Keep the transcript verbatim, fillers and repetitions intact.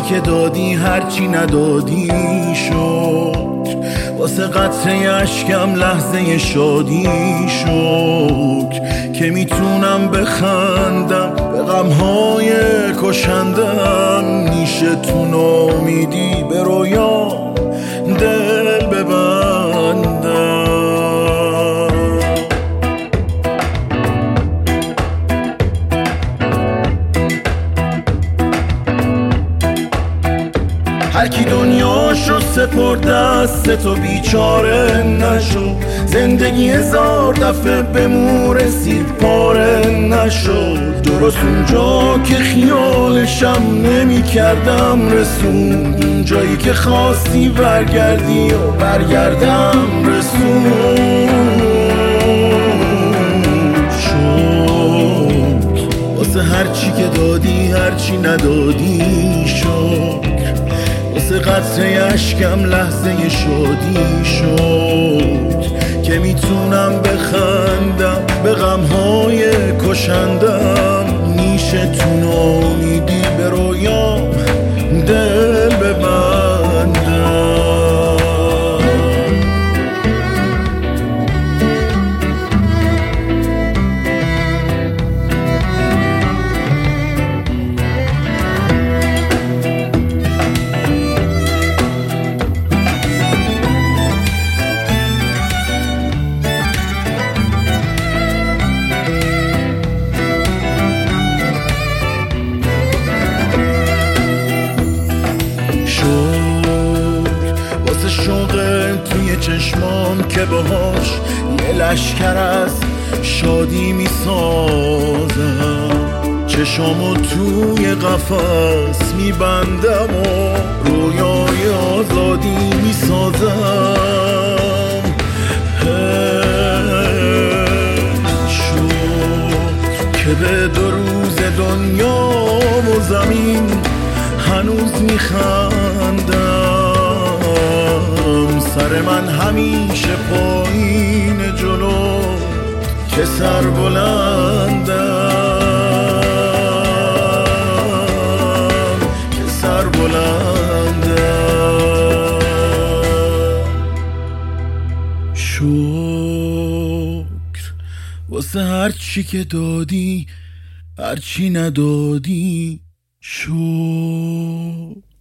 که دادی هرچی ندادی شکر، واسه قطره اشکم لحظه شادی شکر، که میتونم بخندم به غمهای کشندم، میشه تو نامیدی به رویام دل ببندم. هر کی دنیاشو سپرد دست تو بیچاره نشو، زندگی هزار دفعه به مو رسید پاره نشد، درست اونجا که خیالشم نمی کردم رسون، اون جایی که خواستی برگردی و برگردم رسون. شد واسه هرچی که دادی هرچی ندادی شد، واسه قطره اشکم لحظه شادی شد، که میتونم بخندم به غمهای کشندم، میشه تو نامیدی به رویام دل ببندم. شوق توی چشمام که باهاش یه لشکر از شادی میسازم، چشامو توی قفس میبندم و رویای آزادی میسازم. شد که به دو روز دنیا و زمین هنوز میخندم، سر من همیشه پایین جلو که سر بلندم، که سر بلندم. شکر واسه هر چی که دادی هرچی ندادی شکر.